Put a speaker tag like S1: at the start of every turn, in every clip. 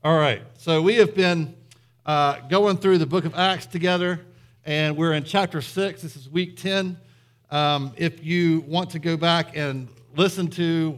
S1: All right, so we have been going through the book of Acts together, and we're in chapter 6. This is week 10. If you want to go back and listen to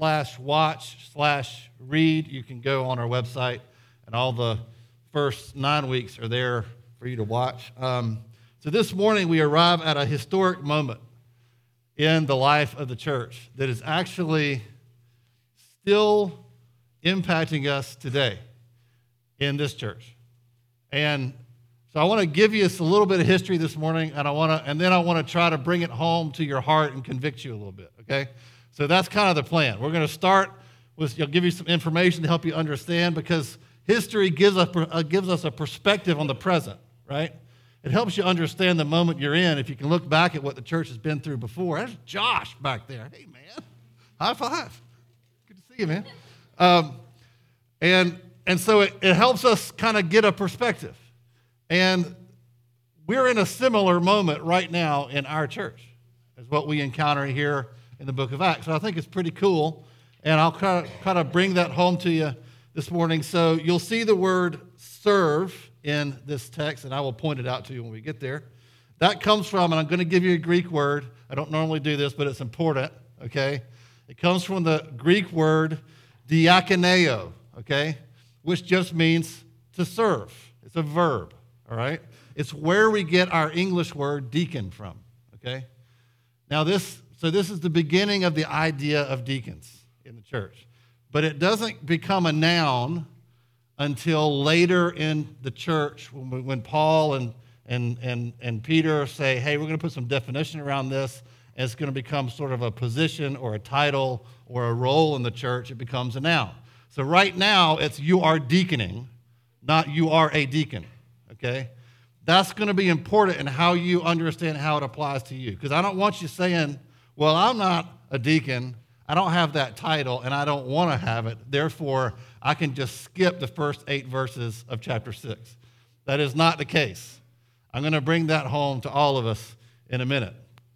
S1: /watch/read, you can go on our website, and all the first 9 weeks are there for you to watch. So this morning we arrive at a historic moment in the life of the church that is actually still impacting us today in this church. And so I want to give you a little bit of history this morning, and then I want to try to bring it home to your heart and convict you a little bit, okay? So that's kind of the plan. We're going to start with, I'll give you some information to help you understand, because history gives us a perspective on the present, right? It helps you understand the moment you're in if you can look back at what the church has been through before. There's Josh back there. Hey, man. High five. Good to see you, man. And so it helps us kind of get a perspective. And we're in a similar moment right now in our church as what we encounter here in the book of Acts. So I think it's pretty cool. And I'll kind of bring that home to you this morning. So you'll see the word serve in this text, and I will point it out to you when we get there. That comes from, and I'm going to give you a Greek word. I don't normally do this, but it's important, okay? It comes from the Greek word diakoneo, okay, which just means to serve. It's a verb, all right? It's where we get our English word deacon from, okay? Now this is the beginning of the idea of deacons in the church. But it doesn't become a noun until later in the church when Paul and Peter say, hey, we're going to put some definition around this, and it's going to become sort of a position or a title or a role in the church. It becomes a noun. So right now, it's you are deaconing, not you are a deacon, okay? That's going to be important in how you understand how it applies to you, because I don't want you saying, well, I'm not a deacon, I don't have that title, and I don't want to have it, therefore, I can just skip the first 8 verses of chapter 6. That is not the case. I'm going to bring that home to all of us in a minute.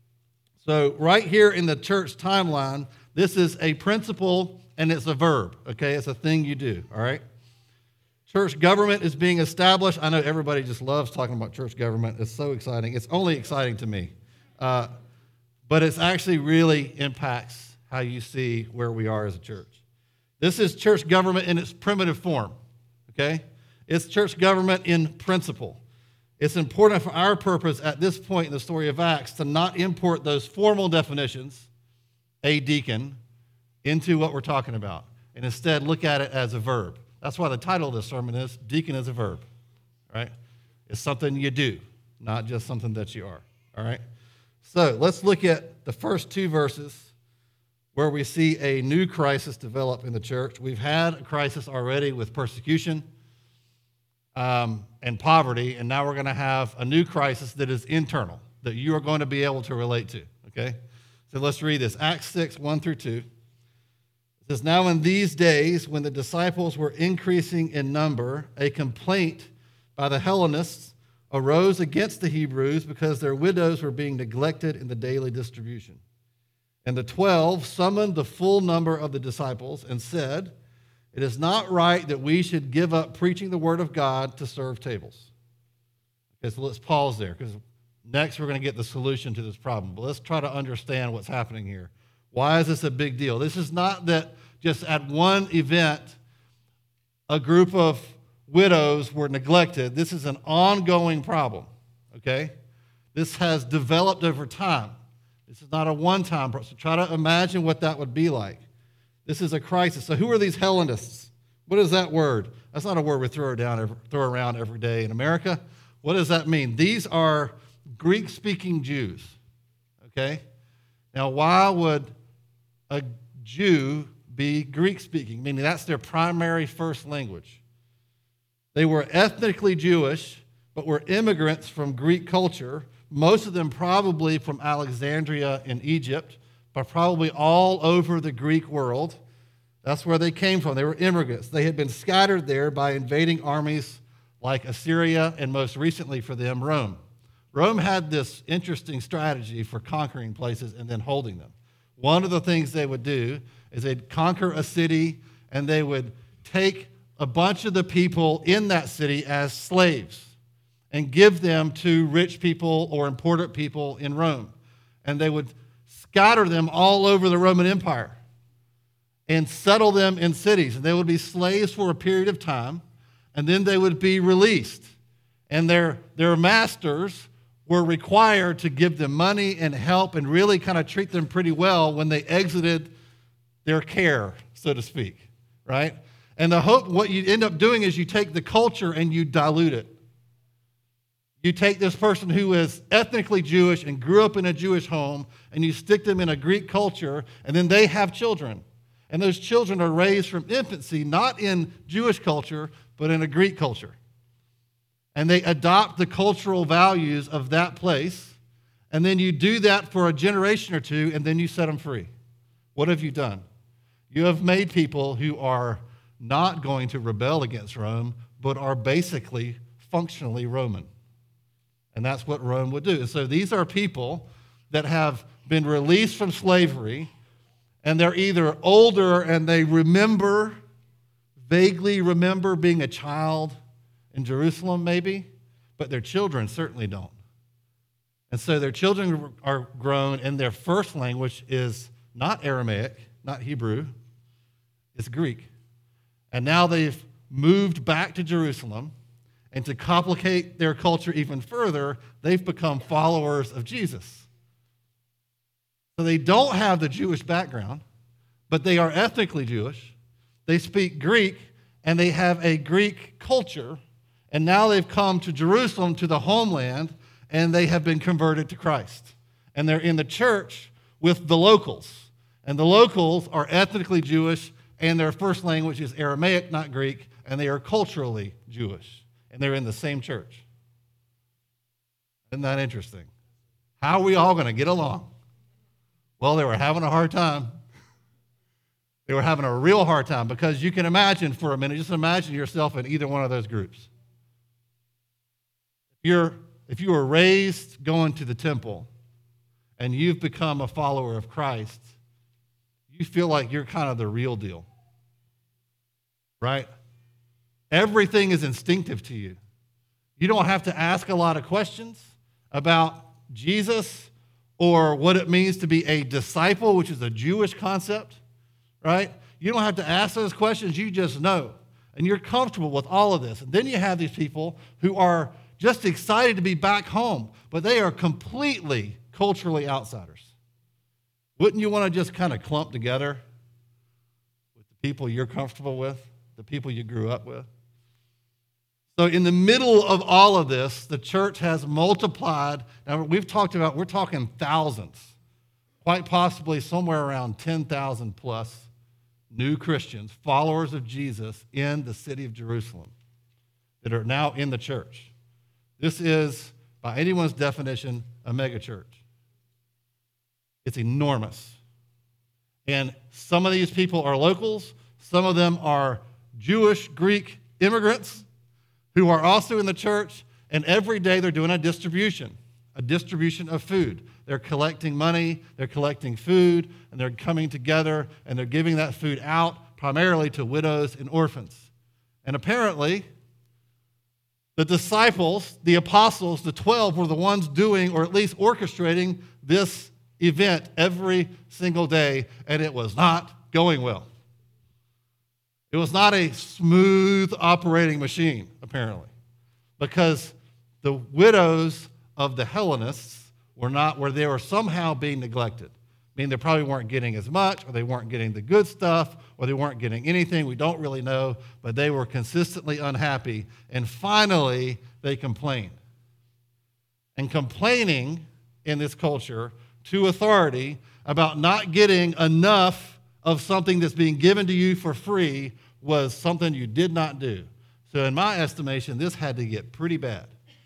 S1: So right here in the church timeline, this is a principle and it's a verb, okay? It's a thing you do, all right? Church government is being established. I know everybody just loves talking about church government. It's so exciting. It's only exciting to me. But it actually really impacts how you see where we are as a church. This is church government in its primitive form, okay? It's church government in principle. It's important for our purpose at this point in the story of Acts to not import those formal definitions, a deacon, into what we're talking about, and instead look at it as a verb. That's why the title of this sermon is Deacon is a Verb, right? It's something you do, not just something that you are, all right? So let's look at the first 2 verses where we see a new crisis develop in the church. We've had a crisis already with persecution and poverty, and now we're going to have a new crisis that is internal, that you are going to be able to relate to, okay? So let's read this. Acts 6, 1 through 2. It says, now in these days, when the disciples were increasing in number, a complaint by the Hellenists arose against the Hebrews because their widows were being neglected in the daily distribution. And the 12 summoned the full number of the disciples and said, it is not right that we should give up preaching the word of God to serve tables. Okay, so let's pause there, because next we're going to get the solution to this problem. But let's try to understand what's happening here. Why is this a big deal? This is not that just at one event a group of widows were neglected. This is an ongoing problem, okay? This has developed over time. This is not a one-time process. So try to imagine what that would be like. This is a crisis. So who are these Hellenists? What is that word? That's not a word we throw around every day in America. What does that mean? These are Greek-speaking Jews, okay? Now, why would a Jew be Greek-speaking? Meaning that's their primary first language. They were ethnically Jewish, but were immigrants from Greek culture, most of them probably from Alexandria in Egypt, but probably all over the Greek world. That's where they came from. They were immigrants. They had been scattered there by invading armies like Assyria and most recently for them, Rome. Rome had this interesting strategy for conquering places and then holding them. One of the things they would do is they'd conquer a city and they would take a bunch of the people in that city as slaves and give them to rich people or important people in Rome. And they would scatter them all over the Roman Empire and settle them in cities. And they would be slaves for a period of time, and then they would be released. And their masters were required to give them money and help and really kind of treat them pretty well when they exited their care, so to speak, right? And the hope, what you end up doing is you take the culture and you dilute it. You take this person who is ethnically Jewish and grew up in a Jewish home, and you stick them in a Greek culture, and then they have children. And those children are raised from infancy, not in Jewish culture, but in a Greek culture. And they adopt the cultural values of that place, and then you do that for a generation or two, and then you set them free. What have you done? You have made people who are not going to rebel against Rome, but are basically functionally Roman. And that's what Rome would do. And so these are people that have been released from slavery, and they're either older and they vaguely remember being a child in Jerusalem maybe, but their children certainly don't. And so their children are grown, and their first language is not Aramaic, not Hebrew, it's Greek. And now they've moved back to Jerusalem, and to complicate their culture even further, they've become followers of Jesus. So they don't have the Jewish background, but they are ethnically Jewish. They speak Greek, and they have a Greek culture. And now they've come to Jerusalem, to the homeland, and they have been converted to Christ. And they're in the church with the locals. And the locals are ethnically Jewish, and their first language is Aramaic, not Greek, and they are culturally Jewish. And they're in the same church. Isn't that interesting? How are we all going to get along? Well, they were having a hard time. They were having a real hard time, because you can imagine for a minute, just imagine yourself in either one of those groups. If you were raised going to the temple and you've become a follower of Christ, you feel like you're kind of the real deal, right? Everything is instinctive to you. You don't have to ask a lot of questions about Jesus or what it means to be a disciple, which is a Jewish concept, right? You don't have to ask those questions. You just know. And you're comfortable with all of this. And then you have these people who are just excited to be back home, but they are completely culturally outsiders. Wouldn't you want to just kind of clump together with the people you're comfortable with, the people you grew up with? So in the middle of all of this, the church has multiplied. Now, we're talking thousands, quite possibly somewhere around 10,000 plus new Christians, followers of Jesus in the city of Jerusalem that are now in the church. This is, by anyone's definition, a megachurch. It's enormous. And some of these people are locals. Some of them are Jewish, Greek immigrants who are also in the church, and every day they're doing a distribution of food. They're collecting money, they're collecting food, and they're coming together, and they're giving that food out primarily to widows and orphans. And apparently, the disciples, the apostles, the 12 were the ones doing, or at least orchestrating, this event every single day, and it was not going well. It was not a smooth operating machine, apparently, because the widows of the Hellenists they were somehow being neglected. I mean, they probably weren't getting as much, or they weren't getting the good stuff, or they weren't getting anything. We don't really know, but they were consistently unhappy, and finally they complained. And complaining in this culture to authority about not getting enough of something that's being given to you for free was something you did not do. So in my estimation, this had to get pretty bad.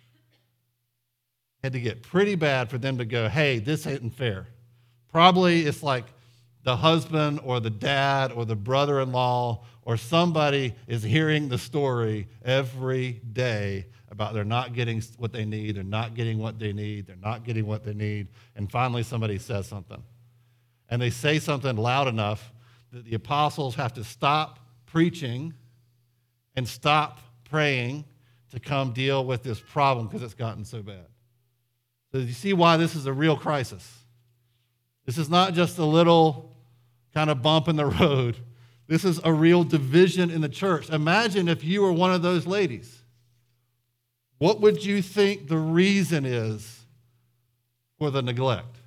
S1: Had to get pretty bad for them to go, hey, this isn't fair. Probably it's like the husband or the dad or the brother-in-law or somebody is hearing the story every day about they're not getting what they need, they're not getting what they need, they're not getting what they need, and finally somebody says something. And they say something loud enough that the apostles have to stop preaching and stop praying to come deal with this problem because it's gotten so bad. So you see why this is a real crisis. This is not just a little kind of bump in the road. This is a real division in the church. Imagine if you were one of those ladies. What would you think the reason is for the neglect?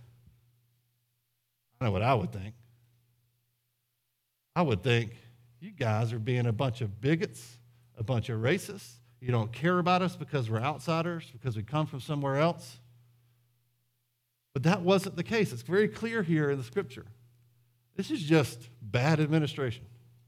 S1: I know what I would think. I would think, you guys are being a bunch of bigots, a bunch of racists. You don't care about us because we're outsiders, because we come from somewhere else. But that wasn't the case. It's very clear here in the scripture. This is just bad administration.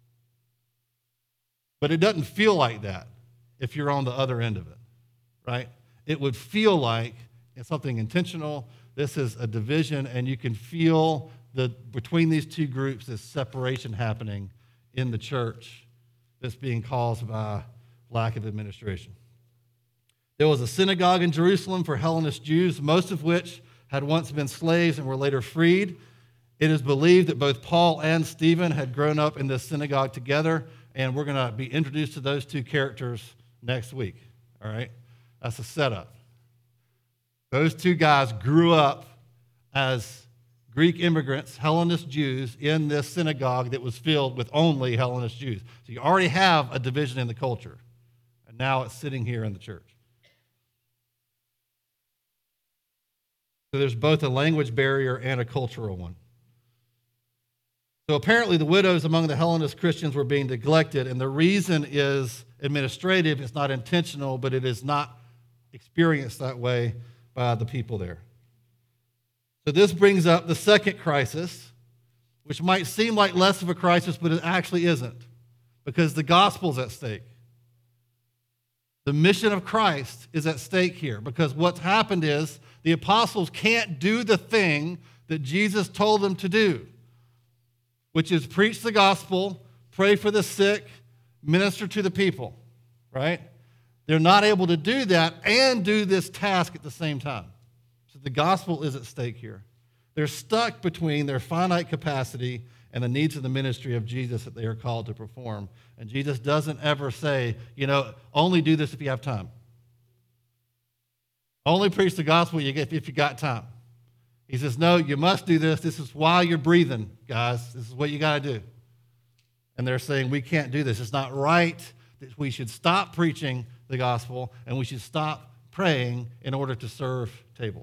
S1: But it doesn't feel like that if you're on the other end of it, right? It would feel like it's something intentional. This is a division, and you can feel between these two groups, this separation happening in the church that's being caused by lack of administration. There was a synagogue in Jerusalem for Hellenist Jews, most of which had once been slaves and were later freed. It is believed that both Paul and Stephen had grown up in this synagogue together, and we're going to be introduced to those two characters next week, all right? That's a setup. Those two guys grew up as Greek immigrants, Hellenist Jews, in this synagogue that was filled with only Hellenist Jews. So you already have a division in the culture, and now it's sitting here in the church. So there's both a language barrier and a cultural one. So apparently the widows among the Hellenist Christians were being neglected, and the reason is administrative. It's not intentional, but it is not experienced that way by the people there. So this brings up the second crisis, which might seem like less of a crisis, but it actually isn't, because the gospel's at stake. The mission of Christ is at stake here, because what's happened is the apostles can't do the thing that Jesus told them to do, which is preach the gospel, pray for the sick, minister to the people, right? They're not able to do that and do this task at the same time. So the gospel is at stake here. They're stuck between their finite capacity and the needs of the ministry of Jesus that they are called to perform. And Jesus doesn't ever say, only do this if you have time. Only preach the gospel if you got time. He says, no, you must do this. This is why you're breathing, guys. This is what you got to do. And they're saying, we can't do this. It's not right that we should stop preaching the gospel and we should stop praying in order to serve tables.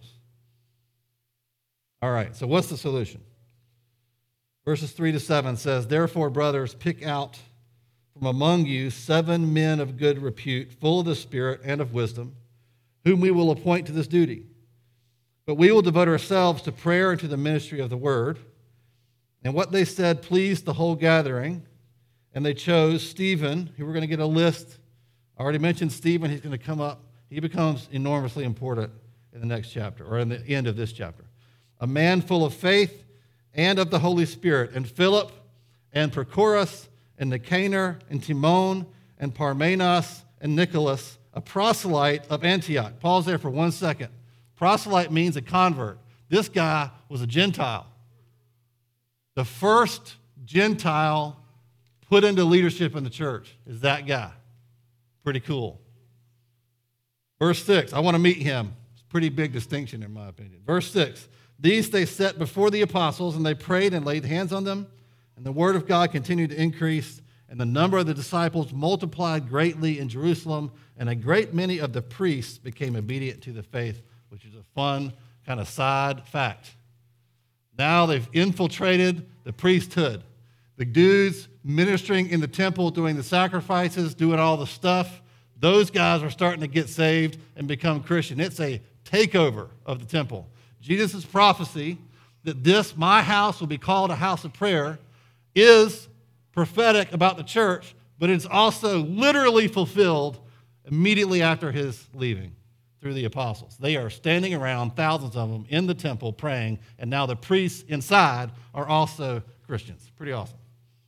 S1: All right, so what's the solution? Verses 3-7 says, therefore, brothers, pick out from among you 7 men of good repute, full of the Spirit and of wisdom, whom we will appoint to this duty. But we will devote ourselves to prayer and to the ministry of the word. And what they said pleased the whole gathering, and they chose Stephen, who we're going to get a list. I already mentioned Stephen. He's going to come up. He becomes enormously important in the next chapter, or in the end of this chapter. A man full of faith and of the Holy Spirit, and Philip, and Prochorus, and Nicanor, and Timon, and Parmenas, and Nicholas, a proselyte of Antioch. Pause there for 1 second. Proselyte means a convert. This guy was a Gentile. The first Gentile put into leadership in the church is that guy. Pretty cool. Verse 6, I want to meet him. It's a pretty big distinction in my opinion. Verse 6, these they set before the apostles, and they prayed and laid hands on them, and the word of God continued to increase, and the number of the disciples multiplied greatly in Jerusalem, and a great many of the priests became obedient to the faith, which is a fun kind of side fact. Now they've infiltrated the priesthood. The dudes ministering in the temple, doing the sacrifices, doing all the stuff, those guys are starting to get saved and become Christian. It's a takeover of the temple. Jesus' prophecy that this, my house, will be called a house of prayer, is prophetic about the church, but it's also literally fulfilled immediately after his leaving through the apostles. They are standing around, thousands of them, in the temple praying, and now the priests inside are also Christians. Pretty awesome.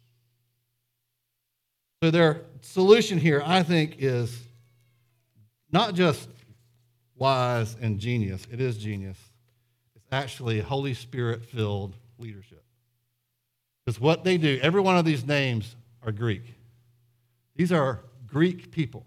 S1: So their solution here, I think, is not just wise and genius. It is genius. It's actually Holy Spirit-filled leadership. Because what they do, every one of these names are Greek. These are Greek people.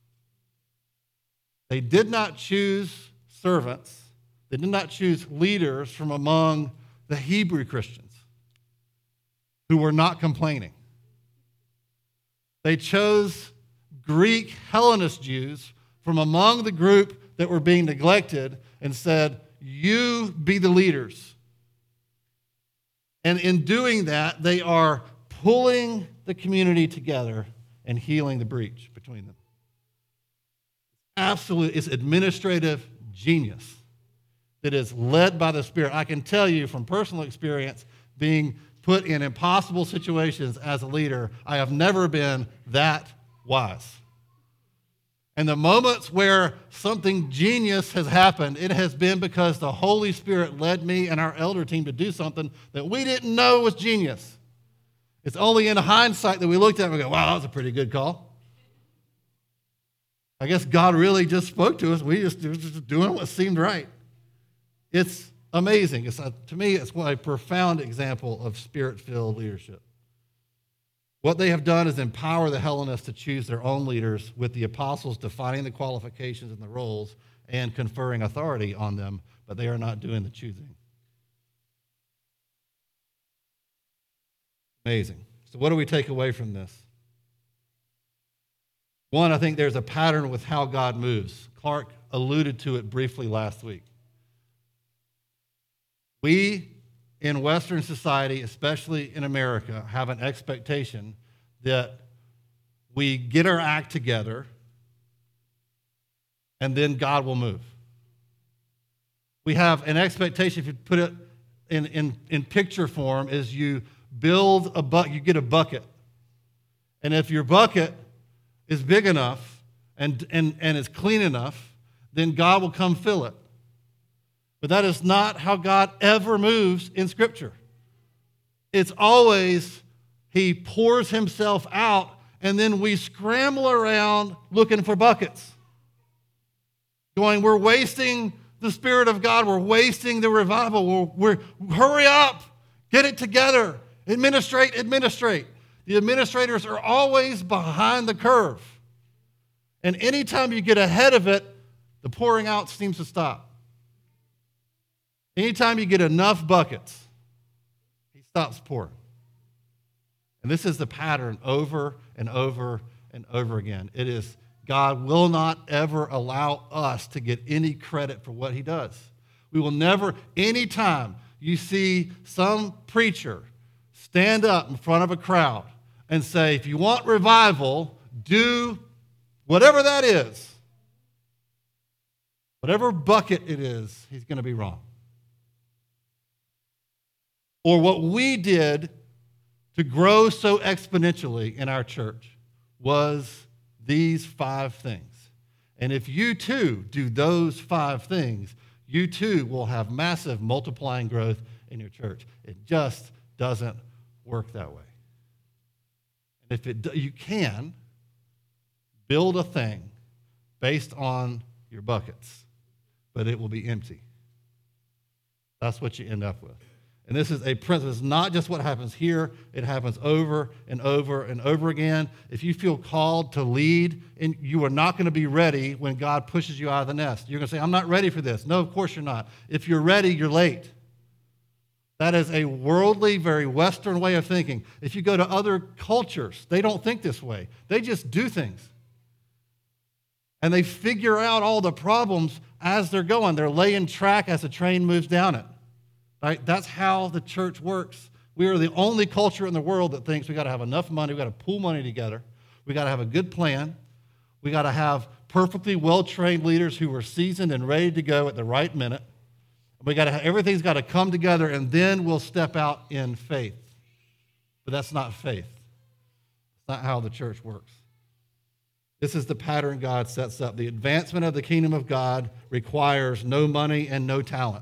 S1: They did not choose servants. They did not choose leaders from among the Hebrew Christians who were not complaining. They chose Greek Hellenist Jews from among the group that were being neglected and said, you be the leaders. And in doing that, they are pulling the community together and healing the breach between them. Absolute, it's administrative genius that is led by the Spirit. I can tell you from personal experience, being put in impossible situations as a leader, I have never been that wise. And the moments where something genius has happened, it has been because the Holy Spirit led me and our elder team to do something that we didn't know was genius. It's only in hindsight that we looked at it and we go, wow, that was a pretty good call. I guess God really just spoke to us. We were just doing what seemed right. It's amazing. To me, it's a profound example of Spirit-filled leadership. What they have done is empower the Hellenists to choose their own leaders, with the apostles defining the qualifications and the roles and conferring authority on them, but they are not doing the choosing. Amazing. So what do we take away from this? One, I think there's a pattern with how God moves. Clark alluded to it briefly last week. We in Western society, especially in America, have an expectation that we get our act together and then God will move. We have an expectation, if you put it in picture form, is you build a bucket, you get a bucket. And if your bucket is big enough and is clean enough, then God will come fill it. But that is not how God ever moves in Scripture. It's always he pours himself out, and then we scramble around looking for buckets. Going, we're wasting the Spirit of God. We're wasting the revival. We're hurry up. Get it together. Administrate. The administrators are always behind the curve. And anytime you get ahead of it, the pouring out seems to stop. Anytime you get enough buckets, he stops pouring. And this is the pattern over and over and over again. It is God will not ever allow us to get any credit for what he does. We will never, anytime you see some preacher stand up in front of a crowd and say, if you want revival, do whatever that is. Whatever bucket it is, he's going to be wrong. Or what we did to grow so exponentially in our church was these 5 things. And if you too do those 5 things, you too will have massive multiplying growth in your church. It just doesn't work that way. And if you can build a thing based on your buckets, but it will be empty. That's what you end up with. And this is a principle. It's not just what happens here. It happens over and over and over again. If you feel called to lead, and you are not going to be ready when God pushes you out of the nest. You're going to say, I'm not ready for this. No, of course you're not. If you're ready, you're late. That is a worldly, very Western way of thinking. If you go to other cultures, they don't think this way. They just do things. And they figure out all the problems as they're going. They're laying track as the train moves down it. Right? That's how the church works. We are the only culture in the world that thinks we got to have enough money, we got to pool money together, we got to have a good plan, we got to have perfectly well-trained leaders who are seasoned and ready to go at the right minute. We got to have, everything's got to come together, and then we'll step out in faith. But that's not faith. It's not how the church works. This is the pattern God sets up. The advancement of the kingdom of God requires no money and no talent.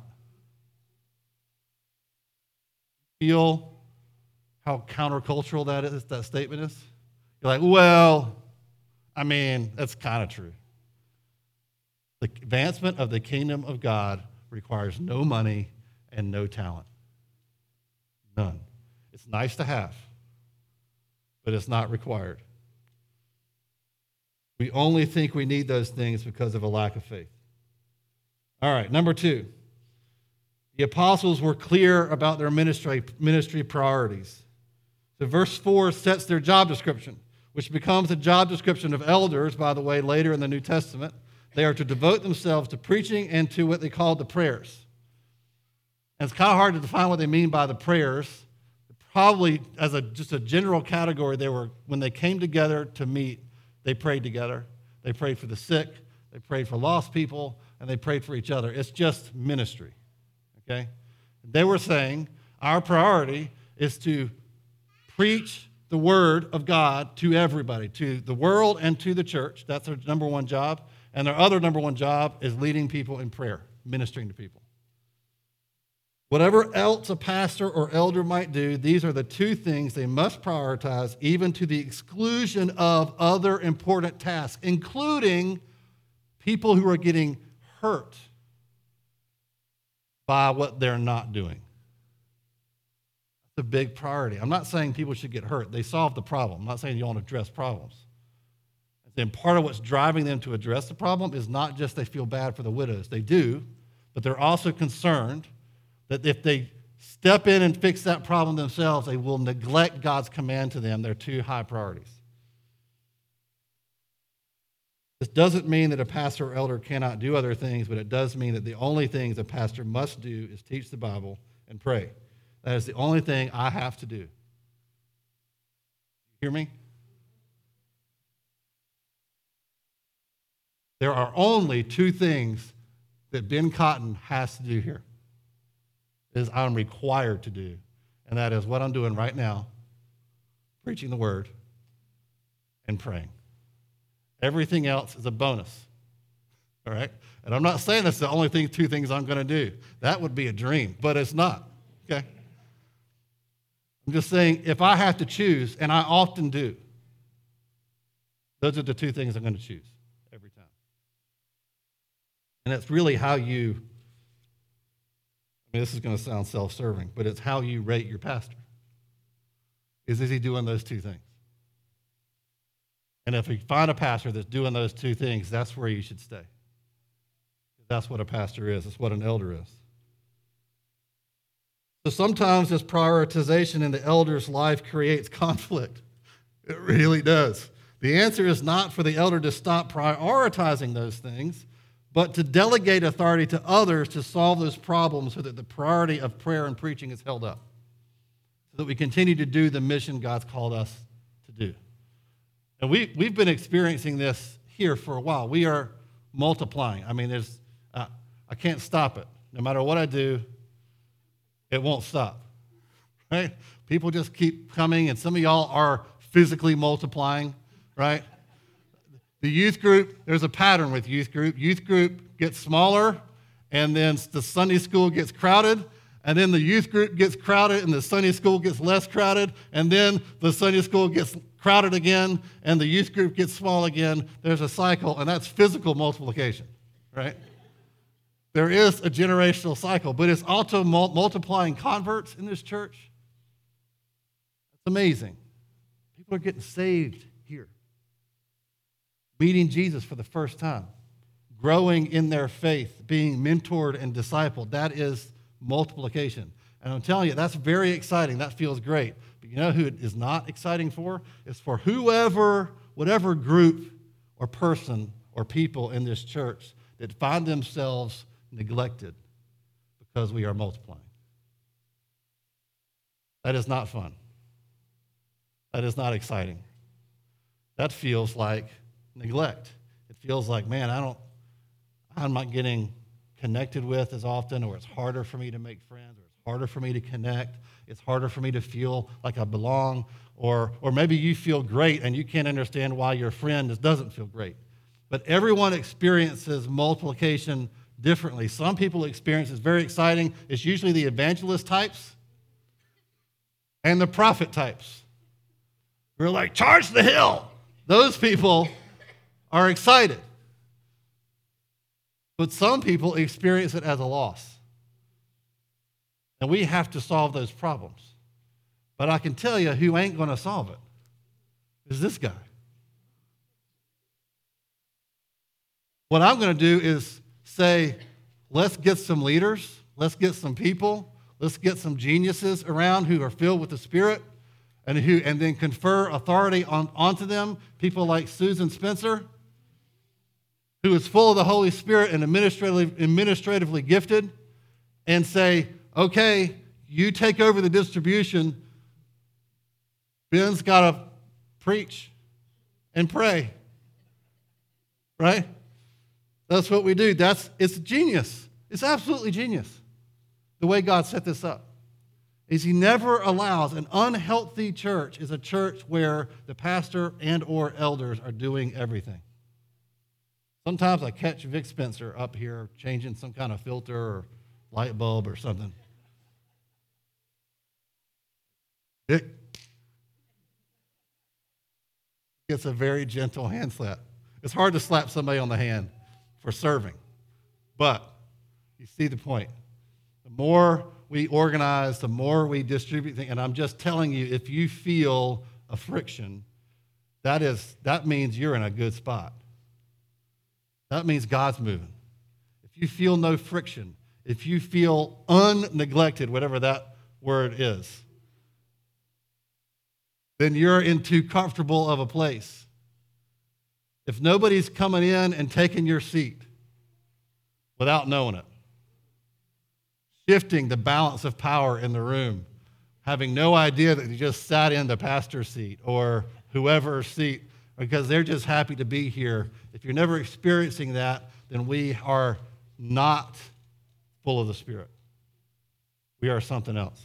S1: Feel how countercultural that statement is? You're like, well, I mean, that's kind of true. The advancement of the kingdom of God requires no money and no talent. None. It's nice to have, but it's not required. We only think we need those things because of a lack of faith. All right, number 2. The apostles were clear about their ministry priorities. So verse 4 sets their job description, which becomes the job description of elders, by the way, later in the New Testament. They are to devote themselves to preaching and to what they call the prayers. And it's kind of hard to define what they mean by the prayers. Probably as just a general category, when they came together to meet, they prayed together. They prayed for the sick. They prayed for lost people. And they prayed for each other. It's just ministry. Okay? They were saying our priority is to preach the word of God to everybody, to the world and to the church. That's their number one job. And their other number one job is leading people in prayer, ministering to people. Whatever else a pastor or elder might do, these are the 2 things they must prioritize, even to the exclusion of other important tasks, including people who are getting hurt by what they're not doing. That's a big priority. I'm not saying people should get hurt. They solve the problem. I'm not saying you don't address problems. And part of what's driving them to address the problem is not just they feel bad for the widows. They do, but they're also concerned that if they step in and fix that problem themselves, they will neglect God's command to them. They're 2 high priorities. This doesn't mean that a pastor or elder cannot do other things, but it does mean that the only things a pastor must do is teach the Bible and pray. That is the only thing I have to do. You hear me? There are only 2 things that Ben Cotton has to do here. Is I'm required to do, and that is what I'm doing right now, preaching the word and praying. Everything else is a bonus, all right? And I'm not saying that's the only 2 things I'm going to do. That would be a dream, but it's not, okay? I'm just saying if I have to choose, and I often do, those are the 2 things I'm going to choose every time. And that's really how you... this is going to sound self-serving, but it's how you rate your pastor. Is he doing those 2 things? And if you find a pastor that's doing those 2 things, that's where you should stay. That's what a pastor is. That's what an elder is. So sometimes this prioritization in the elder's life creates conflict. It really does. The answer is not for the elder to stop prioritizing those things, but to delegate authority to others to solve those problems so that the priority of prayer and preaching is held up, so that we continue to do the mission God's called us to do. And we've been experiencing this here for a while. We are multiplying. I mean, I can't stop it. No matter what I do, it won't stop, right? People just keep coming, and some of y'all are physically multiplying, right? The youth group, there's a pattern with youth group. Youth group gets smaller, and then the Sunday school gets crowded, and then the youth group gets crowded, and the Sunday school gets less crowded, and then the Sunday school gets crowded again, and the youth group gets small again. There's a cycle, and that's physical multiplication, right? There is a generational cycle, but it's also multiplying converts in this church. It's amazing. People are getting saved here, meeting Jesus for the first time, growing in their faith, being mentored and discipled. That is multiplication. And I'm telling you, that's very exciting. That feels great. But you know who it is not exciting for? It's for whatever group or person or people in this church that find themselves neglected because we are multiplying. That is not fun. That is not exciting. That feels like neglect. It feels like, man, I'm not getting connected with as often, or it's harder for me to make friends, or it's harder for me to connect. It's harder for me to feel like I belong, or maybe you feel great and you can't understand why your friend doesn't feel great. But everyone experiences multiplication differently. Some people experience it's very exciting. It's usually the evangelist types and the prophet types. We're like, charge the hill. Those people are excited. But some people experience it as a loss. And we have to solve those problems. But I can tell you who ain't going to solve it is this guy. What I'm going to do is say, let's get some leaders, let's get some people, let's get some geniuses around who are filled with the Spirit and then confer authority onto them, people like Susan Spencer, who is full of the Holy Spirit and administratively gifted, and say, okay, you take over the distribution. Ben's got to preach and pray, right? That's what we do. It's genius. It's absolutely genius, the way God set this up. Is he never allows an unhealthy church is a church where the pastor and or elders are doing everything. Sometimes I catch Vic Spencer up here changing some kind of filter or light bulb or something. Vic gets a very gentle hand slap. It's hard to slap somebody on the hand for serving, but you see the point. The more we organize, the more we distribute things, and I'm just telling you, if you feel a friction, that means you're in a good spot. That means God's moving. If you feel no friction, if you feel unneglected, whatever that word is, then you're in too comfortable of a place. If nobody's coming in and taking your seat without knowing it, shifting the balance of power in the room, having no idea that you just sat in the pastor's seat or whoever's seat because they're just happy to be here. If you're never experiencing that, then we are not full of the Spirit. We are something else.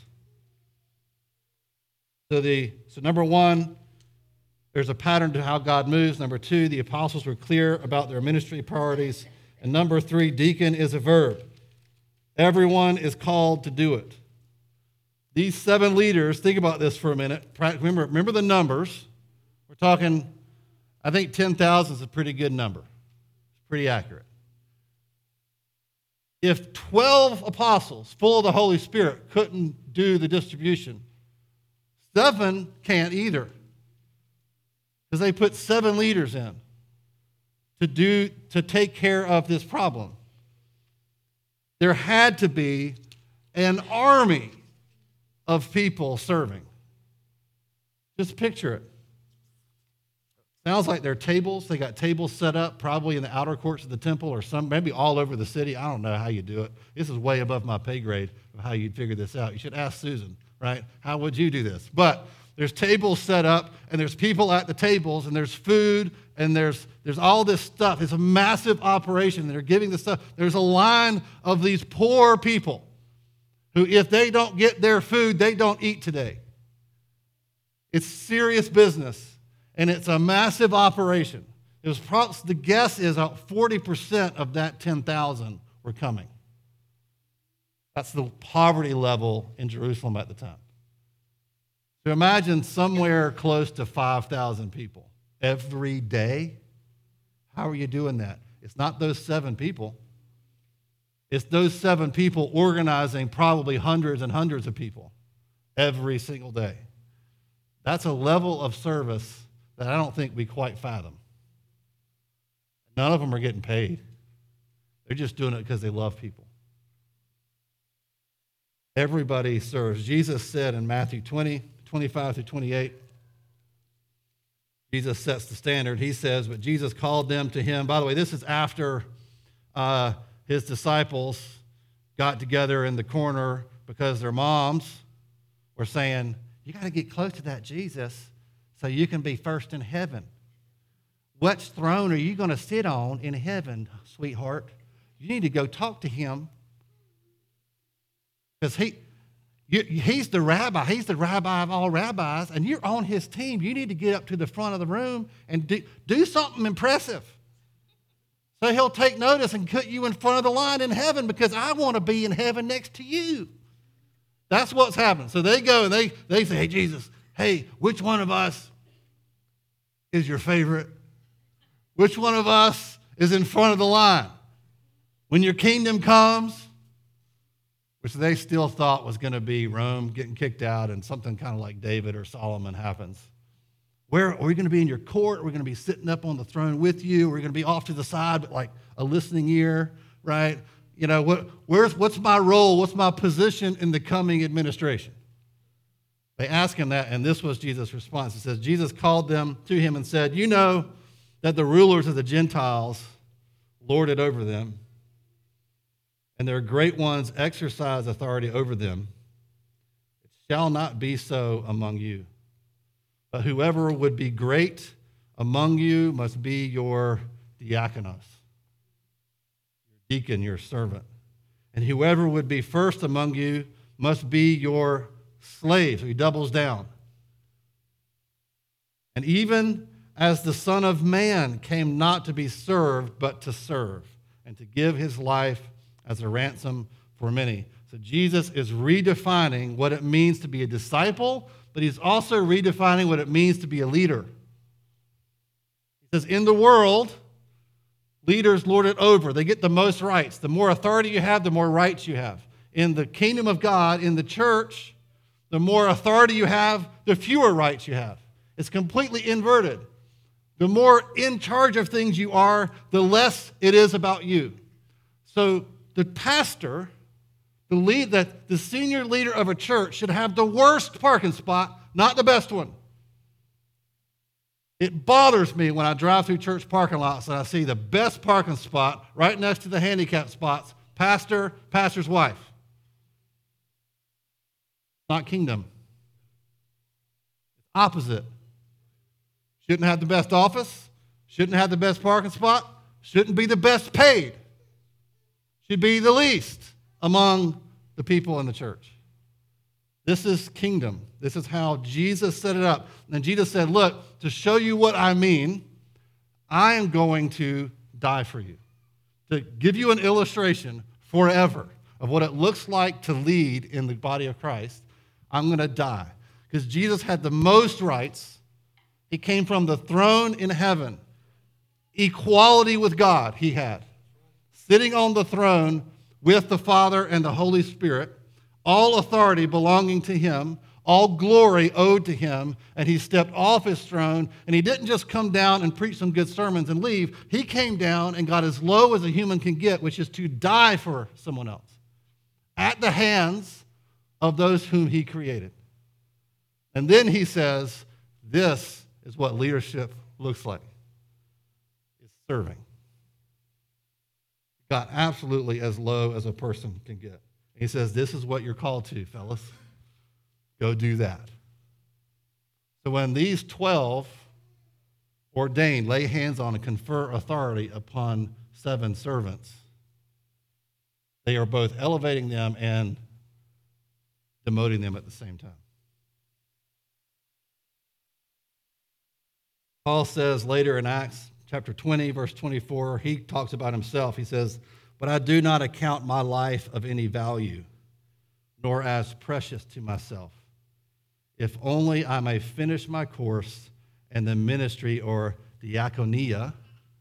S1: So number one, there's a pattern to how God moves. Number two, the apostles were clear about their ministry priorities. And number three, deacon is a verb. Everyone is called to do it. These 7 leaders, think about this for a minute. Remember the numbers. We're talking, I think 10,000 is a pretty good number. It's pretty accurate. If 12 apostles full of the Holy Spirit couldn't do the distribution, 7 can't either. Because they put 7 leaders in to take care of this problem. There had to be an army of people serving. Just picture it. Sounds like they're tables. They got tables set up probably in the outer courts of the temple or maybe all over the city. I don't know how you do it. This is way above my pay grade of how you'd figure this out. You should ask Susan, right? How would you do this? But there's tables set up, and there's people at the tables, and there's food, and there's all this stuff. It's a massive operation. They're giving this stuff. There's a line of these poor people who, if they don't get their food, they don't eat today. It's serious business, and it's a massive operation. The guess is 40% of that 10,000 were coming. That's the poverty level in Jerusalem at the time. So imagine somewhere close to 5,000 people every day. How are you doing that? It's not those 7 people. It's those 7 people organizing probably hundreds and hundreds of people every single day. That's a level of service that I don't think we quite fathom. None of them are getting paid. They're just doing it because they love people. Everybody serves. Jesus said in Matthew 20, 25 through 28, Jesus sets the standard. He says, but Jesus called them to him. By the way, this is after his disciples got together in the corner because their moms were saying, you got to get close to that Jesus so you can be first in heaven. Which throne are you going to sit on in heaven, sweetheart? You need to go talk to him because he's the rabbi. He's the rabbi of all rabbis, and you're on his team. You need to get up to the front of the room and do something impressive. So he'll take notice and put you in front of the line in heaven because I want to be in heaven next to you. That's what's happened. So they go and they say, hey, Jesus, hey, which one of us is your favorite? Which one of us is in front of the line? When your kingdom comes, which they still thought was going to be Rome getting kicked out and something kind of like David or Solomon happens. Where are we going to be in your court? Are we going to be sitting up on the throne with you? We're going to be off to the side, but like a listening ear, right? You know, what's my role? What's my position in the coming administration? They asked him that, and this was Jesus' response. It says, Jesus called them to him and said, you know that the rulers of the Gentiles lord it over them, and their great ones exercise authority over them. It shall not be so among you. But whoever would be great among you must be your diakonos, your deacon, your servant. And whoever would be first among you must be your slave. So he doubles down. And even as the Son of Man came not to be served, but to serve, and to give his life as a ransom for many. So Jesus is redefining what it means to be a disciple, but he's also redefining what it means to be a leader. He says, in the world, leaders lord it over. They get the most rights. The more authority you have, the more rights you have. In the kingdom of God, in the church, the more authority you have, the fewer rights you have. It's completely inverted. The more in charge of things you are, the less it is about you. So the pastor, the senior leader of a church should have the worst parking spot, not the best one. It bothers me when I drive through church parking lots and I see the best parking spot right next to the handicap spots, pastor's wife. Not kingdom. It's opposite. Shouldn't have the best office, shouldn't have the best parking spot, shouldn't be the best paid. Should be the least among the people in the church. This is kingdom. This is how Jesus set it up. And Jesus said, look, to show you what I mean, I am going to die for you. To give you an illustration forever of what it looks like to lead in the body of Christ, I'm going to die. Because Jesus had the most rights. He came from the throne in heaven. Equality with God he had. Sitting on the throne with the Father and the Holy Spirit, all authority belonging to him, all glory owed to him, and he stepped off his throne, and he didn't just come down and preach some good sermons and leave. He came down and got as low as a human can get, which is to die for someone else at the hands of those whom he created. And then he says, this is what leadership looks like. It's serving. Got absolutely as low as a person can get. He says, this is what you're called to, fellas. Go do that. So when these 12 ordained, lay hands on and confer authority upon 7 servants, they are both elevating them and demoting them at the same time. Paul says later in Acts chapter 20, verse 24, he talks about himself. He says, but I do not account my life of any value, nor as precious to myself, if only I may finish my course and the ministry or diaconia,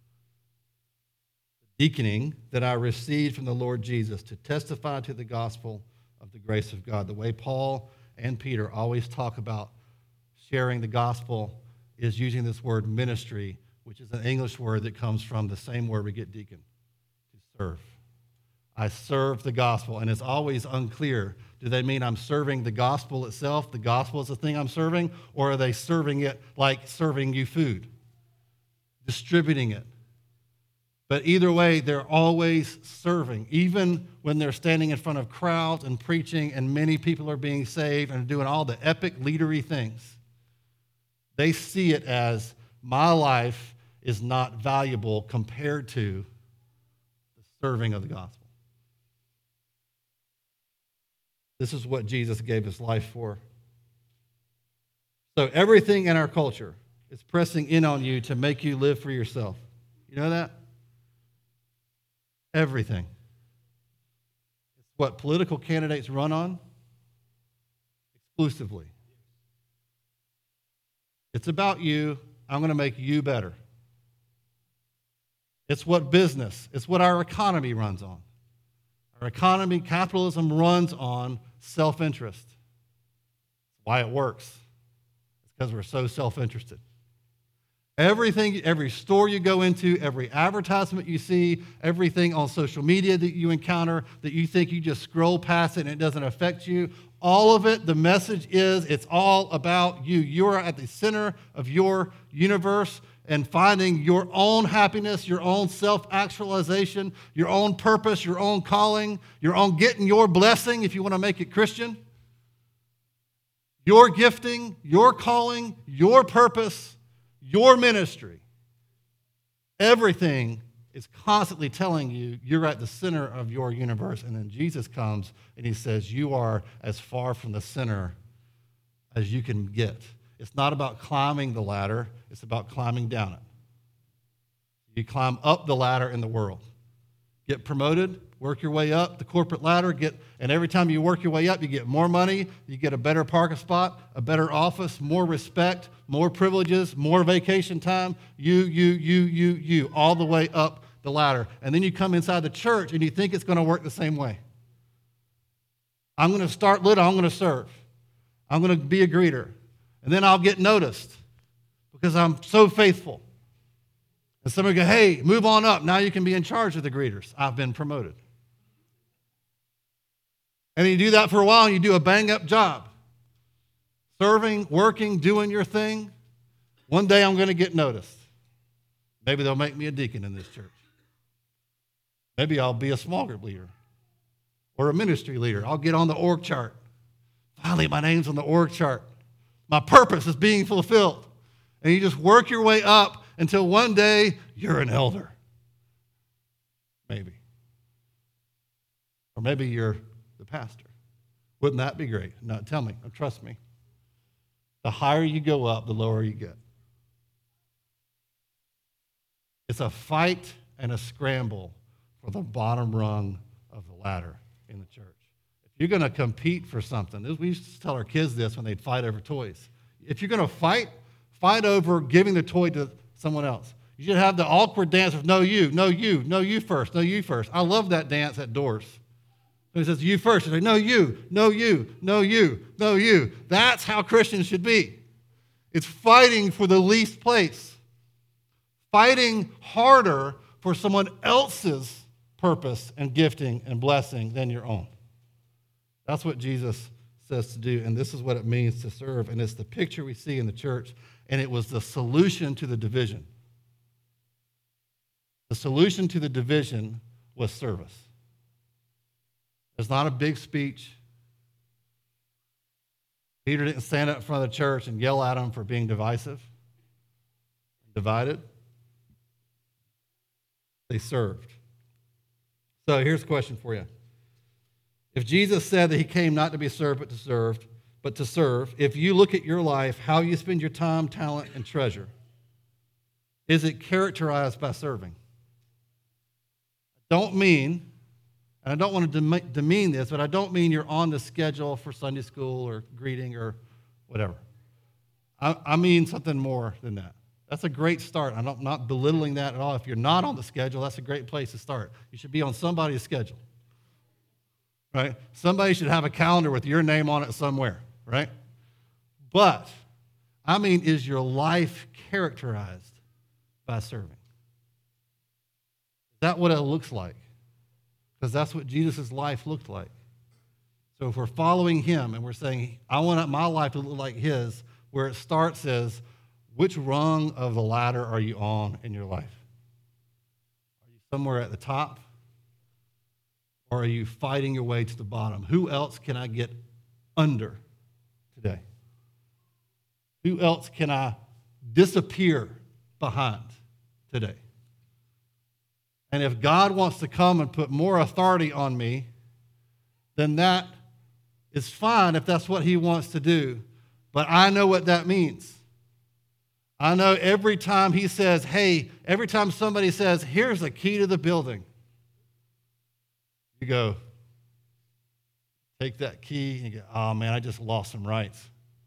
S1: deaconing, that I received from the Lord Jesus to testify to the gospel of the grace of God. The way Paul and Peter always talk about sharing the gospel is using this word ministry, which is an English word that comes from the same word we get deacon, to serve. I serve the gospel, and it's always unclear. Do they mean I'm serving the gospel itself? The gospel is the thing I'm serving, or are they serving it like serving you food, distributing it? But either way, they're always serving, even when they're standing in front of crowds and preaching, and many people are being saved and doing all the epic leadery things. They see it as my life is not valuable compared to the serving of the gospel. This is what Jesus gave his life for. So everything in our culture is pressing in on you to make you live for yourself. You know that? Everything. It's what political candidates run on exclusively. It's about you. I'm going to make you better. It's what it's what our economy runs on. Our economy, capitalism runs on self-interest. That's why it works. It's because we're so self-interested. Everything, every store you go into, every advertisement you see, everything on social media that you encounter that you think you just scroll past it and it doesn't affect you, all of it, the message is it's all about you. You are at the center of your universe, and finding your own happiness, your own self-actualization, your own purpose, your own calling, your own getting your blessing, if you want to make it Christian, your gifting, your calling, your purpose, your ministry. Everything is constantly telling you you're at the center of your universe. And then Jesus comes and he says, you are as far from the center as you can get. It's not about climbing the ladder. It's about climbing down it. You climb up the ladder in the world. Get promoted, work your way up the corporate ladder, and every time you work your way up, you get more money, you get a better parking spot, a better office, more respect, more privileges, more vacation time, you, all the way up the ladder. And then you come inside the church and you think it's going to work the same way. I'm going to start little, I'm going to serve. I'm going to be a greeter. And then I'll get noticed because I'm so faithful. And somebody go, hey, move on up. Now you can be in charge of the greeters. I've been promoted. And you do that for a while and you do a bang-up job. Serving, working, doing your thing. One day I'm going to get noticed. Maybe they'll make me a deacon in this church. Maybe I'll be a small group leader or a ministry leader. I'll get on the org chart. Finally, my name's on the org chart. My purpose is being fulfilled. And you just work your way up until one day you're an elder. Maybe. Or maybe you're the pastor. Wouldn't that be great? No, tell me, trust me. The higher you go up, the lower you get. It's a fight and a scramble for the bottom rung of the ladder in the church. You're going to compete for something. We used to tell our kids this when they'd fight over toys. If you're going to fight over giving the toy to someone else. You should have the awkward dance of no you first, no you first. I love that dance at doors. So he says, you first. You say, no you, no you, no you, no you. That's how Christians should be. It's fighting for the least place. Fighting harder for someone else's purpose and gifting and blessing than your own. That's what Jesus says to do, and this is what it means to serve, and it's the picture we see in the church, and it was the solution to the division. The solution to the division was service. It's not a big speech. Peter didn't stand up in front of the church and yell at them for being divisive, divided. They served. So here's a question for you. If Jesus said that he came not to be served, but to serve, if you look at your life, how you spend your time, talent, and treasure, is it characterized by serving? Don't mean, and I don't want to demean this, but I don't mean you're on the schedule for Sunday school or greeting or whatever. I mean something more than that. That's a great start. I'm not belittling that at all. If you're not on the schedule, that's a great place to start. You should be on somebody's schedule. Right? Somebody should have a calendar with your name on it somewhere, right? But, I mean, is your life characterized by serving? Is that what it looks like? Because that's what Jesus' life looked like. So if we're following him and we're saying, I want my life to look like his, where it starts is, which rung of the ladder are you on in your life? Are you somewhere at the top? Or are you fighting your way to the bottom? Who else can I get under today? Who else can I disappear behind today? And if God wants to come and put more authority on me, then that is fine if that's what he wants to do. But I know what that means. I know every time he says, hey, every time somebody says, here's the key to the building, you go, take that key, and you go, oh man, I just lost some rights.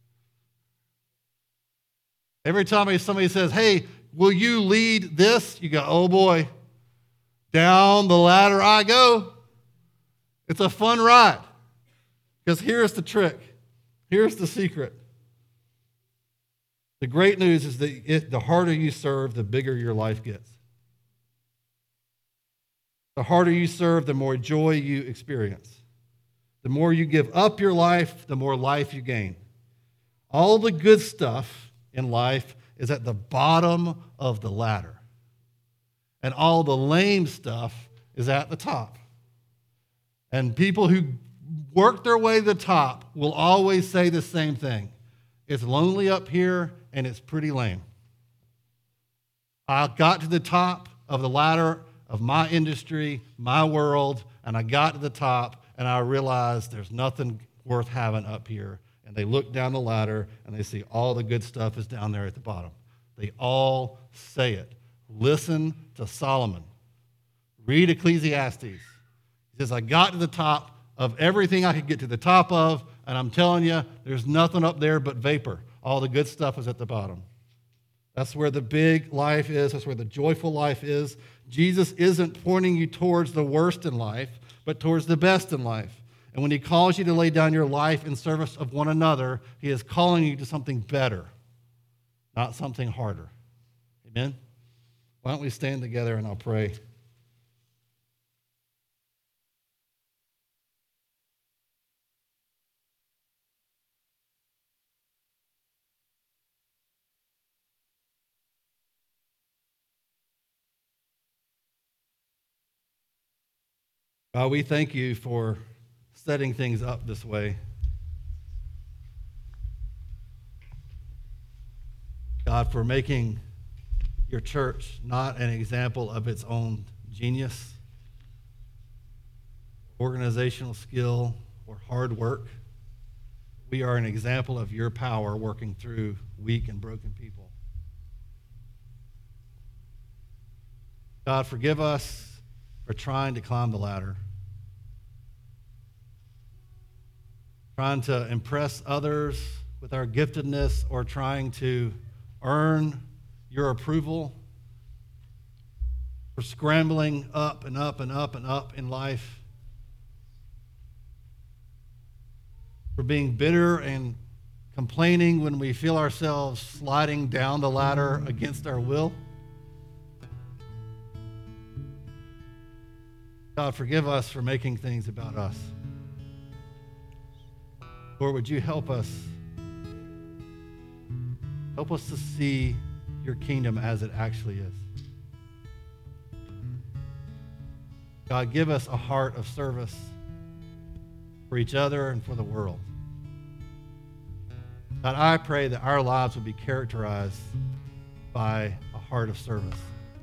S1: Every time somebody says, hey, will you lead this? You go, oh boy, down the ladder I go. It's a fun ride. Because here's the trick. Here's the secret. The great news is that the harder you serve, the bigger your life gets. The harder you serve, the more joy you experience. The more you give up your life, the more life you gain. All the good stuff in life is at the bottom of the ladder. And all the lame stuff is at the top. And people who work their way to the top will always say the same thing. It's lonely up here and it's pretty lame. I got to the top of the ladder of my industry, my world, and I got to the top and I realized there's nothing worth having up here. And they look down the ladder and they see all the good stuff is down there at the bottom. They all say it. Listen to Solomon. Read Ecclesiastes. He says, I got to the top of everything I could get to the top of, and I'm telling you, there's nothing up there but vapor. All the good stuff is at the bottom. That's where the big life is. That's where the joyful life is. Jesus isn't pointing you towards the worst in life, but towards the best in life. And when he calls you to lay down your life in service of one another, he is calling you to something better, not something harder. Amen? Why don't we stand together and I'll pray. God, we thank you for setting things up this way. God, for making your church not an example of its own genius, organizational skill, or hard work. We are an example of your power working through weak and broken people. God, forgive us for trying to climb the ladder, trying to impress others with our giftedness or trying to earn your approval, for scrambling up and up and up and up in life, for being bitter and complaining when we feel ourselves sliding down the ladder against our will. God, forgive us for making things about us. Lord, would you help us? Help us to see your kingdom as it actually is. God, give us a heart of service for each other and for the world. God, I pray that our lives would be characterized by a heart of service.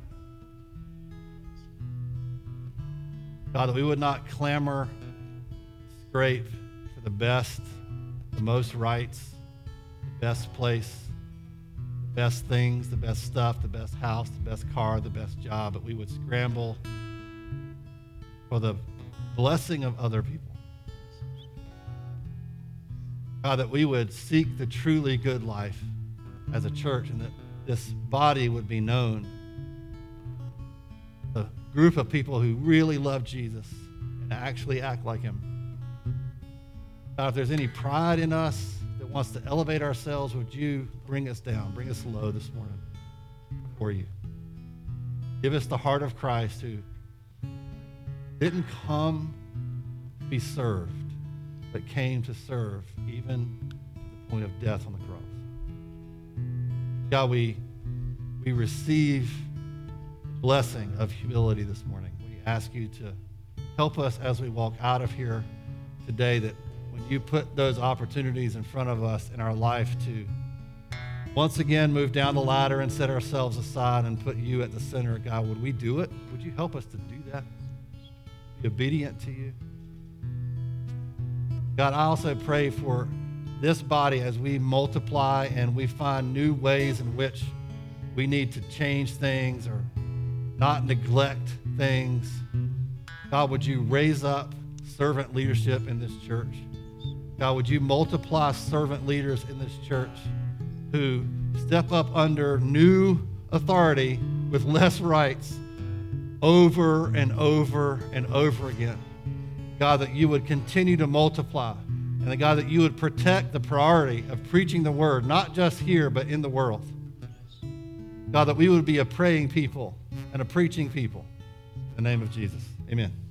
S1: God, that we would not clamor, scrape for the best, the most rights, the best place, the best things, the best stuff, the best house, the best car, the best job, but we would scramble for the blessing of other people. God, that we would seek the truly good life as a church and that this body would be known. A group of people who really love Jesus and actually act like him. God, if there's any pride in us that wants to elevate ourselves, would you bring us down, bring us low this morning before you. Give us the heart of Christ who didn't come to be served, but came to serve even to the point of death on the cross. God, we receive the blessing of humility this morning. We ask you to help us as we walk out of here today, that when you put those opportunities in front of us in our life to once again move down the ladder and set ourselves aside and put you at the center, God, would we do it? Would you help us to do that? Be obedient to you. God, I also pray for this body as we multiply and we find new ways in which we need to change things or not neglect things. God, would you raise up servant leadership in this church? God, would you multiply servant leaders in this church who step up under new authority with less rights over and over and over again? God, that you would continue to multiply And that, God, that you would protect the priority of preaching the word, not just here, but in the world. God, that we would be a praying people and a preaching people. In the name of Jesus, amen.